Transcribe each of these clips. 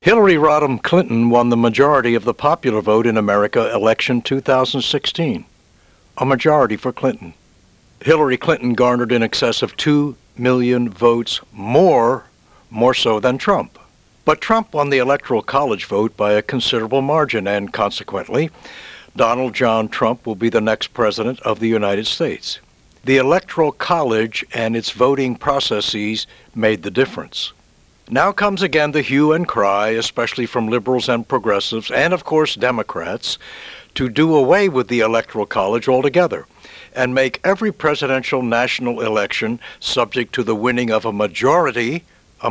Hillary Rodham Clinton won the majority of the popular vote in America election 2016. A majority for Clinton. Hillary Clinton garnered in excess of 2 million votes more so than Trump. But Trump won the Electoral College vote by a considerable margin, and consequently, Donald John Trump will be the next president of the United States. The Electoral College and its voting processes made the difference. Now comes again the hue and cry, especially from liberals and progressives, and of course Democrats, to do away with the Electoral College altogether and make every presidential national election subject to the winning of a majority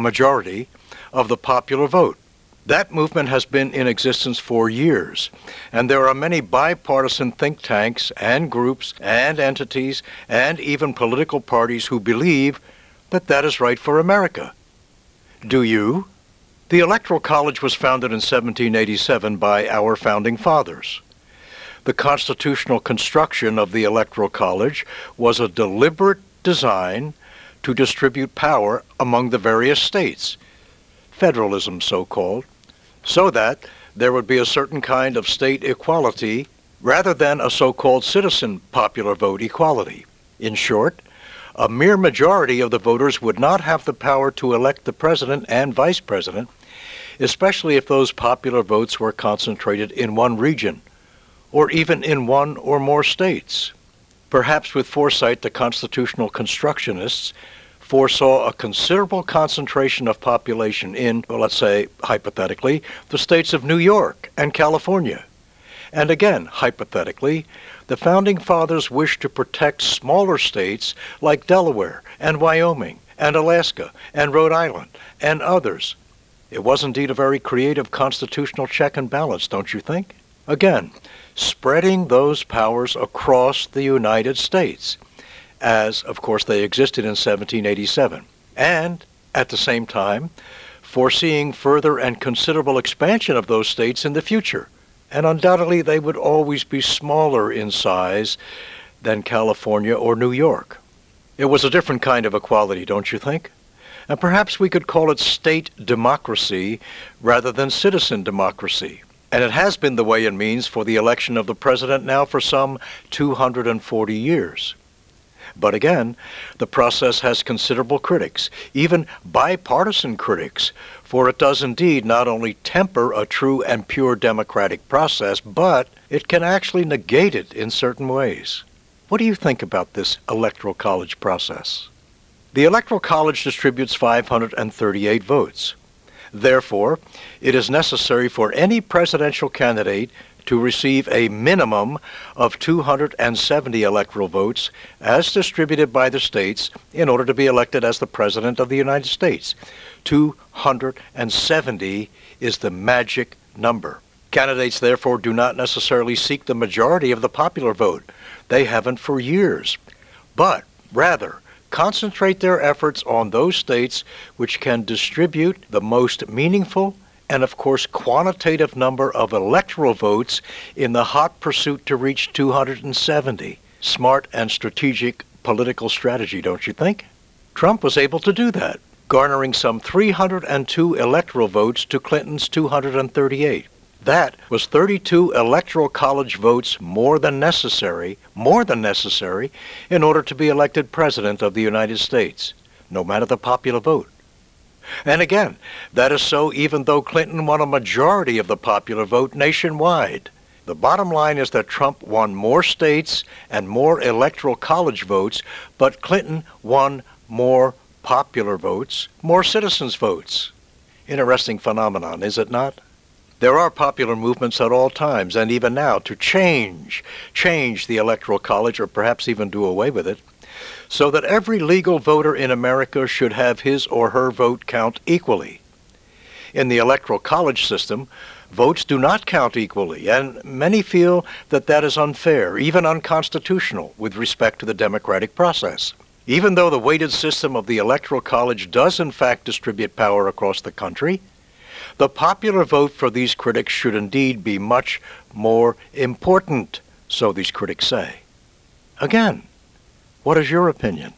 of the popular vote. That movement has been in existence for years, and there are many bipartisan think tanks and groups and entities and even political parties who believe that that is right for America. Do you? The Electoral College was founded in 1787 by our founding fathers. The constitutional construction of the Electoral College was a deliberate design to distribute power among the various states, federalism so-called, so that there would be a certain kind of state equality rather than a so-called citizen popular vote equality. In short, a mere majority of the voters would not have the power to elect the president and vice president, especially if those popular votes were concentrated in one region, or even in one or more states. Perhaps with foresight, the constitutional constructionists foresaw a considerable concentration of population in, well, let's say, hypothetically, the states of New York and California. And again, hypothetically, the Founding Fathers wished to protect smaller states like Delaware and Wyoming and Alaska and Rhode Island and others. It was indeed a very creative constitutional check and balance, don't you think? Again, spreading those powers across the United States, as, of course, they existed in 1787, and, at the same time, foreseeing further and considerable expansion of those states in the future. And undoubtedly, they would always be smaller in size than California or New York. It was a different kind of equality, don't you think? And perhaps we could call it state democracy rather than citizen democracy. And it has been the way and means for the election of the president now for some 240 years. But again, the process has considerable critics, even bipartisan critics, for it does indeed not only temper a true and pure democratic process, but it can actually negate it in certain ways. What do you think about this Electoral College process? The Electoral College distributes 538 votes. Therefore, it is necessary for any presidential candidate to receive a minimum of 270 electoral votes as distributed by the states in order to be elected as the President of the United States. 270 is the magic number. Candidates, therefore, do not necessarily seek the majority of the popular vote. They haven't for years. But, rather, concentrate their efforts on those states which can distribute the most meaningful and, of course, quantitative number of electoral votes in the hot pursuit to reach 270. Smart and strategic political strategy, don't you think? Trump was able to do that, garnering some 302 electoral votes to Clinton's 238. That was 32 Electoral College votes more than necessary in order to be elected President of the United States, no matter the popular vote. And again, that is so even though Clinton won a majority of the popular vote nationwide. The bottom line is that Trump won more states and more Electoral College votes, but Clinton won more popular votes, more citizens' votes. Interesting phenomenon, is it not? There are popular movements at all times, and even now, to change the Electoral College, or perhaps even do away with it, so that every legal voter in America should have his or her vote count equally. In the Electoral College system, votes do not count equally, and many feel that that is unfair, even unconstitutional, with respect to the democratic process. Even though the weighted system of the Electoral College does in fact distribute power across the country, the popular vote for these critics should indeed be much more important, so these critics say. Again, what is your opinion?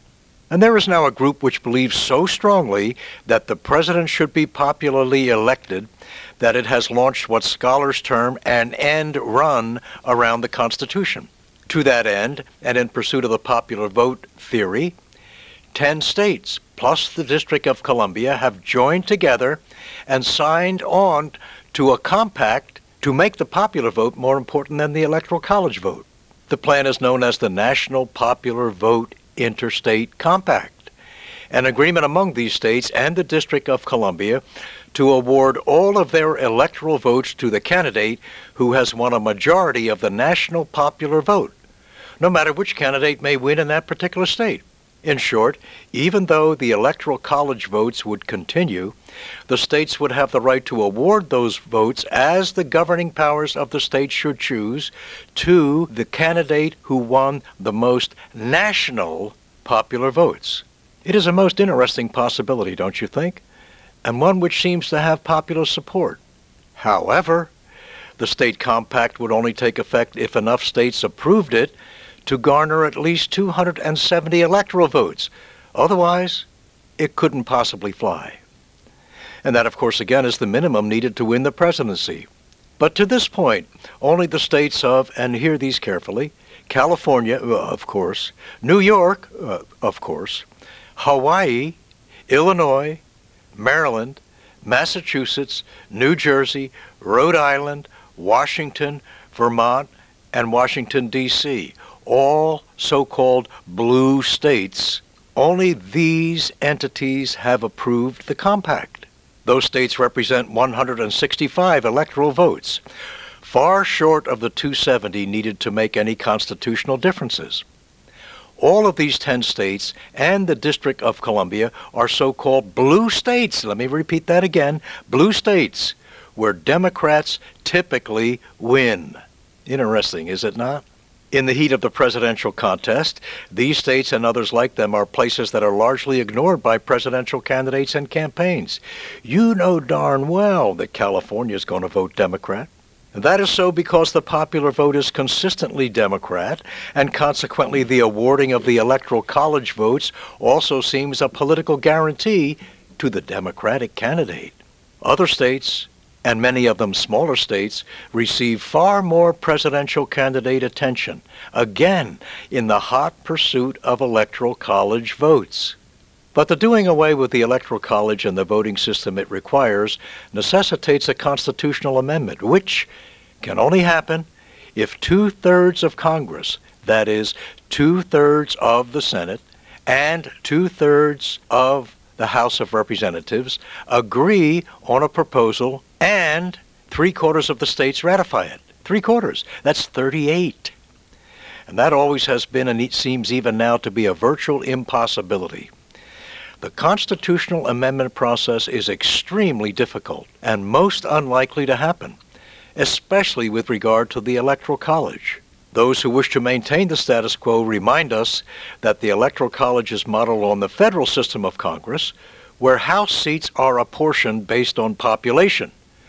And there is now a group which believes so strongly that the president should be popularly elected that it has launched what scholars term an end run around the Constitution. To that end, and in pursuit of the popular vote theory, 10 states, plus the District of Columbia, have joined together and signed on to a compact to make the popular vote more important than the Electoral College vote. The plan is known as the National Popular Vote Interstate Compact, an agreement among these states and the District of Columbia to award all of their electoral votes to the candidate who has won a majority of the national popular vote, no matter which candidate may win in that particular state. In short, even though the Electoral College votes would continue, the states would have the right to award those votes as the governing powers of the state should choose to the candidate who won the most national popular votes. It is a most interesting possibility, don't you think? And one which seems to have popular support. However, the state compact would only take effect if enough states approved it to garner at least 270 electoral votes. Otherwise, it couldn't possibly fly. And that, of course, again, is the minimum needed to win the presidency. But to this point, only the states of, and hear these carefully, California, of course, New York, of course, Hawaii, Illinois, Maryland, Massachusetts, New Jersey, Rhode Island, Washington, Vermont, and Washington, D.C., all so-called blue states, only these entities have approved the compact. Those states represent 165 electoral votes, far short of the 270 needed to make any constitutional differences. All of these 10 states and the District of Columbia are so-called blue states. Let me repeat that again. Blue states, where Democrats typically win. Interesting, is it not? In the heat of the presidential contest, these states and others like them are places that are largely ignored by presidential candidates and campaigns. You know darn well that California is going to vote Democrat. That is so because the popular vote is consistently Democrat, and consequently the awarding of the Electoral College votes also seems a political guarantee to the Democratic candidate. Other states, and many of them smaller states, receive far more presidential candidate attention, again, in the hot pursuit of Electoral College votes. But the doing away with the Electoral College and the voting system it requires necessitates a constitutional amendment, which can only happen if 2/3 of Congress, that is, 2/3 of the Senate and 2/3 of the House of Representatives, agree on a proposal and 3/4 of the states ratify it. 3/4. That's 38. And that always has been, and it seems even now to be, a virtual impossibility. The constitutional amendment process is extremely difficult and most unlikely to happen, especially with regard to the Electoral College. Those who wish to maintain the status quo remind us that the Electoral College is modeled on the federal system of Congress, where House seats are apportioned based on population.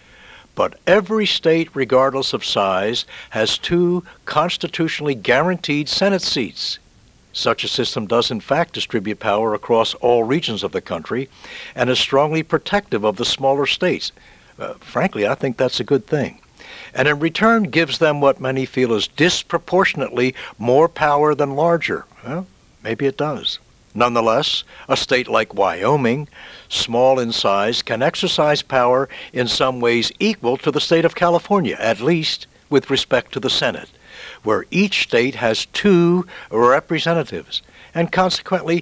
But every state, regardless of size, has 2 constitutionally guaranteed Senate seats. Such a system does in fact distribute power across all regions of the country and is strongly protective of the smaller states. Frankly, I think that's a good thing. And in return gives them what many feel is disproportionately more power than larger. Well, maybe it does. Nonetheless, a state like Wyoming, small in size, can exercise power in some ways equal to the state of California, at least with respect to the Senate, where each state has 2 representatives, and consequently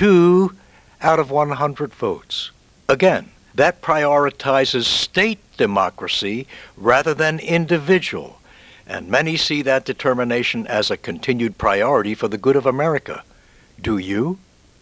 2 out of 100 votes. Again, that prioritizes state democracy rather than individual, and many see that determination as a continued priority for the good of America. Do you?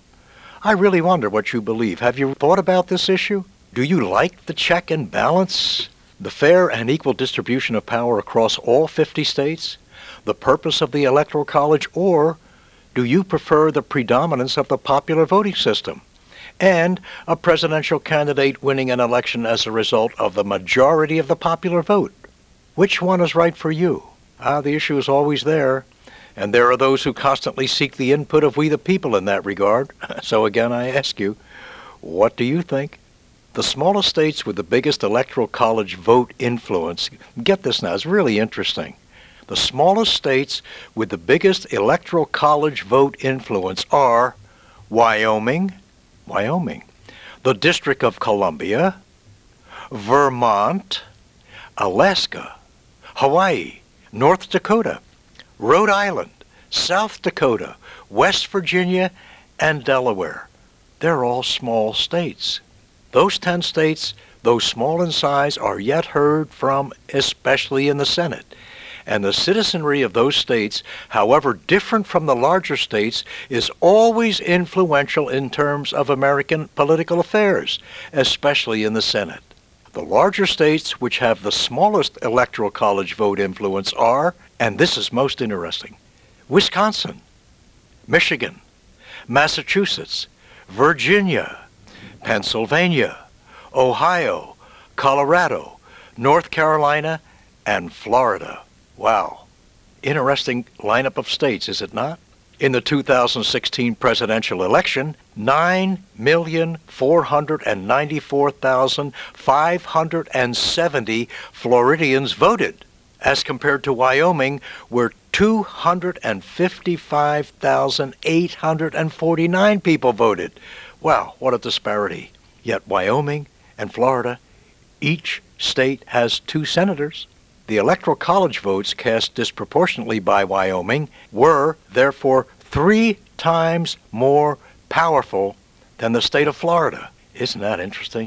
I really wonder what you believe. Have you thought about this issue? Do you like the check and balance, the fair and equal distribution of power across all 50 states, the purpose of the Electoral College, or do you prefer the predominance of the popular voting system and a presidential candidate winning an election as a result of the majority of the popular vote? Which one is right for you? The issue is always there, And there are those who constantly seek the input of we the people in that regard. So again, I ask you, what do you think? The smallest states with the biggest electoral college vote influence, get this now, it's really interesting. The smallest states with the biggest electoral college vote influence are Wyoming, the District of Columbia, Vermont, Alaska, Hawaii, North Dakota, Rhode Island, South Dakota, West Virginia, and Delaware. They're all small states. Those 10 states, though small in size, are yet heard from, especially in the Senate. And the citizenry of those states, however different from the larger states, is always influential in terms of American political affairs, especially in the Senate. The larger states, which have the smallest electoral college vote influence, are, and this is most interesting, Wisconsin, Michigan, Massachusetts, Virginia, Pennsylvania, Ohio, Colorado, North Carolina, and Florida. Wow. Interesting lineup of states, is it not? In the 2016 presidential election, 9,494,570 Floridians voted, as compared to Wyoming, where 255,849 people voted. Wow, what a disparity. Yet Wyoming and Florida, each state has 2 senators. The electoral college votes cast disproportionately by Wyoming were, therefore, 3 times more powerful than the state of Florida. Isn't that interesting?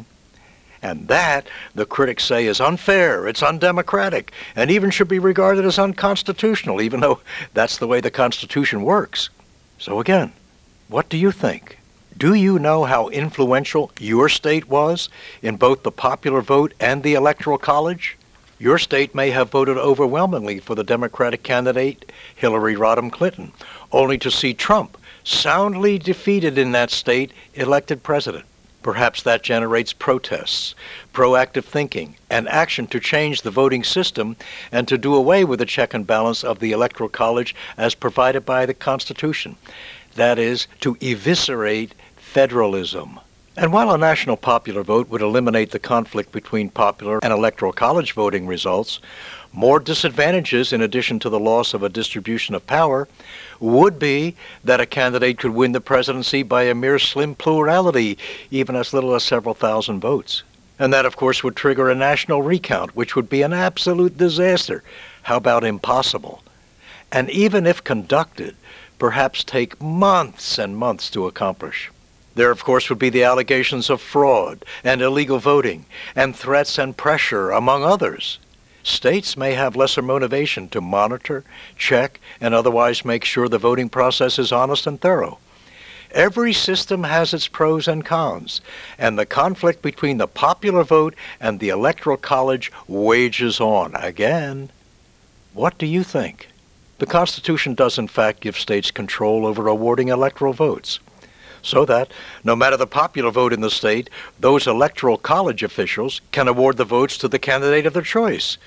And that, the critics say, is unfair, it's undemocratic, and even should be regarded as unconstitutional, even though that's the way the Constitution works. So again, what do you think? Do you know how influential your state was in both the popular vote and the electoral college? Your state may have voted overwhelmingly for the Democratic candidate Hillary Rodham Clinton, only to see Trump, soundly defeated in that state, elected president. Perhaps that generates protests, proactive thinking, and action to change the voting system and to do away with the check and balance of the Electoral College as provided by the Constitution. That is, to eviscerate federalism. And while a national popular vote would eliminate the conflict between popular and electoral college voting results, more disadvantages, in addition to the loss of a distribution of power, would be that a candidate could win the presidency by a mere slim plurality, even as little as several thousand votes. And that, of course, would trigger a national recount, which would be an absolute disaster. How about impossible? And even if conducted, perhaps take months and months to accomplish. There, of course, would be the allegations of fraud and illegal voting and threats and pressure, among others. States may have lesser motivation to monitor, check, and otherwise make sure the voting process is honest and thorough. Every system has its pros and cons, and the conflict between the popular vote and the Electoral College wages on again. What do you think? The Constitution does in fact give states control over awarding electoral votes, so that, no matter the popular vote in the state, those electoral college officials can award the votes to the candidate of their choice.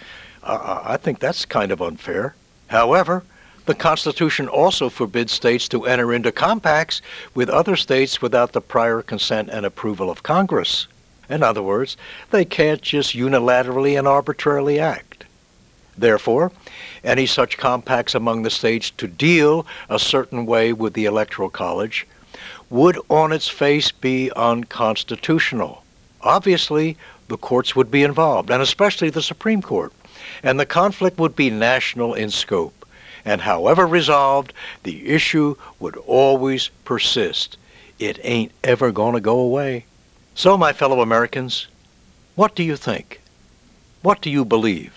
I think that's kind of unfair. However, the Constitution also forbids states to enter into compacts with other states without the prior consent and approval of Congress. In other words, they can't just unilaterally and arbitrarily act. Therefore, any such compacts among the states to deal a certain way with the Electoral College would on its face be unconstitutional. Obviously, the courts would be involved, and especially the Supreme Court, and the conflict would be national in scope. And however resolved, the issue would always persist. It ain't ever going to go away. So, my fellow Americans, what do you think? What do you believe?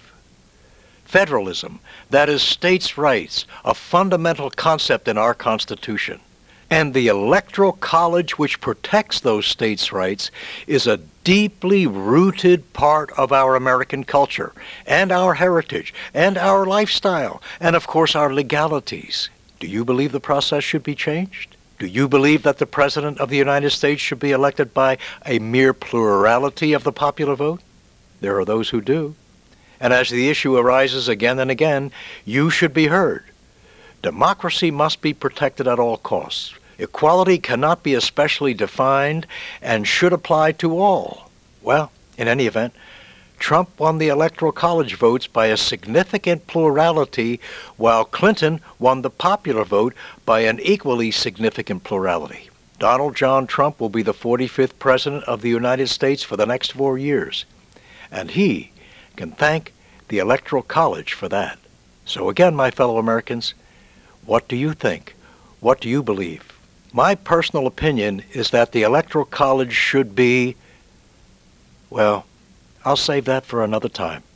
Federalism, that is states' rights, a fundamental concept in our Constitution. And the Electoral College, which protects those states' rights, is a deeply rooted part of our American culture, and our heritage, and our lifestyle, and of course our legalities. Do you believe the process should be changed? Do you believe that the President of the United States should be elected by a mere plurality of the popular vote? There are those who do. And as the issue arises again and again, you should be heard. Democracy must be protected at all costs. Equality cannot be especially defined and should apply to all. Well, in any event, Trump won the Electoral College votes by a significant plurality, while Clinton won the popular vote by an equally significant plurality. Donald John Trump will be the 45th President of the United States for the next 4 years, and he can thank the Electoral College for that. So again, my fellow Americans, what do you think? What do you believe? My personal opinion is that the Electoral College should be, well, I'll save that for another time.